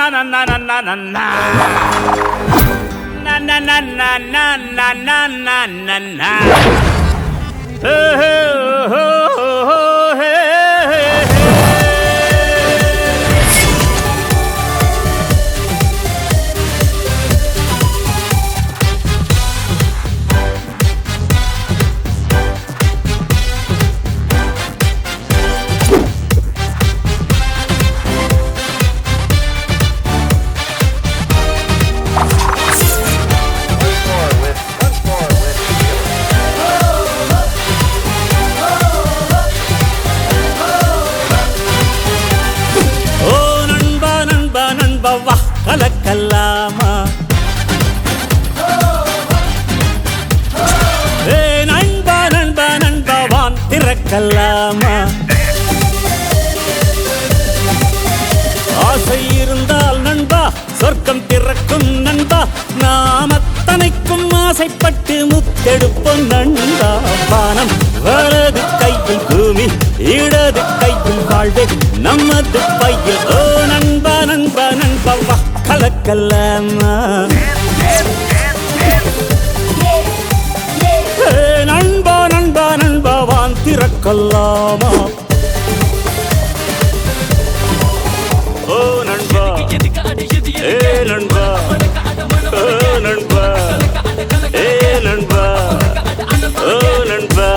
கலக்கல்லாமா நண்பா நண்பா நண்பவான் திறக்கல்லாமா ஆசை இருந்தால் நண்பா சொர்க்கம் திறக்கும் நண்பா நாம் அத்தனைக்கும் ஆசைப்பட்டு முத்தெடுப்போம் நண்பா வானம் வலது கையில் பூமி இடது கையில் வாழ்வே நமது பையில் ஓ நண்பா நண்பா நண்பா வா கலக்கல்லாமா நண்பா நண்பா நண்பா வான் திறக்கல்லாமா ஓ நண்பா ஏ நண்பா ஓ நண்பா ஏ நண்பா ஓ நண்பா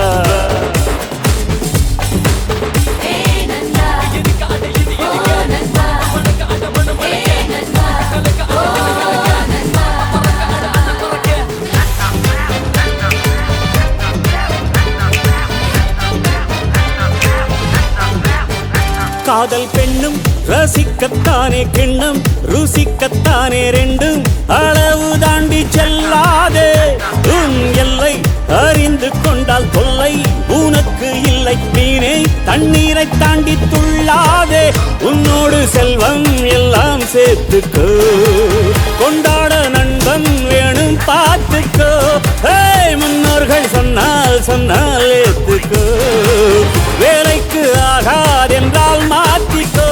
காதல் பெண்ணும் ரசிக்கத்தானே கிண்ணம் ருசிக்கத்தானே ரெண்டும் அளவு தாண்டி செல்லாதே உன் எல்லை அறிந்து கொண்டால் தொல்லை உனக்கு இல்லை மீனே தண்ணீரை தாண்டி துள்ளாதே உன்னோடு செல்வம் எல்லாம் சேர்த்துக்கோ கொண்டாட நண்பன் வேணும் பார்த்துக்கோ முன்னோர்கள் சொன்னால் சொன்னால் ஏத்துக்கோ வேலைக்கு ஆகாதென்றால் மாற்றிக்கோ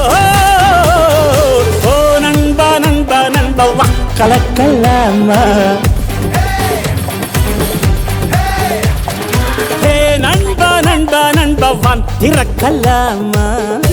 ஓ நண்பா நண்பா நண்பா வா கலக்கல்லாமா ஹே நண்பா நண்பா நண்பா வான் திறக்கல்லாமா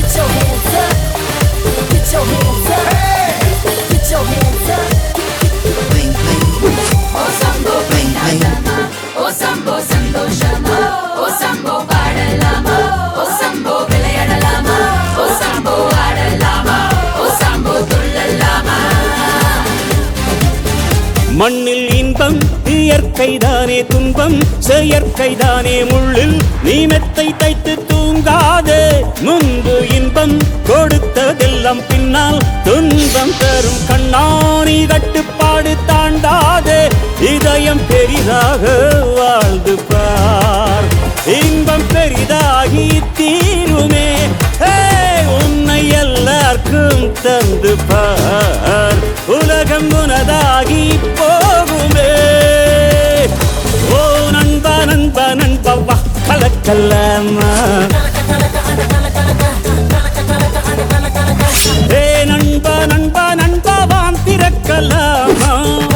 மண்ணில் இன்பம் இயற்கைதானே துன்பம் செயற்கைதானே முள்ளில் நீ மெத்தை தைத்து தூங்காதே முன்பு இன்பம் கொடுத்ததெல்லாம் பின்னால் துன்பம் தரும் கண்ணாணி கட்டுப்பாடு தாண்டாதே இதயம் பெரிதாக வாழ்ந்து பார் இன்பம் பெரிதாகி தீருமே உன்னை எல்லாருக்கும் தந்து பார் உலகம் உனதாகி போகுமே ஓ நண்பா நண்பா நண்பா வா கலக்கல்லாமா ஏ நண்பா நண்பா நண்பா வான் திறக்கல்லாமா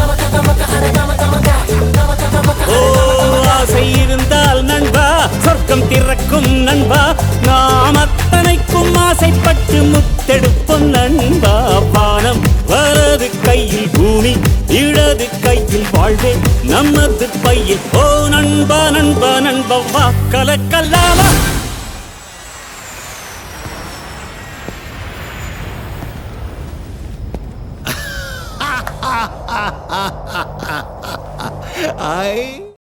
ஓ ஆசை இருந்தால் நண்பா சொர்க்கம் திறக்கும் நண்பா நாம் அத்தனைக்கும் ஆசைப்பட்டு முத்தெடுப்போம் நண்பா வானம் வலது கையில் பூமி இடது கையில் வாழ்வே நமது பையில் ஓ நண்பா நண்பா நண்பா வா கலக்கல்லாமா I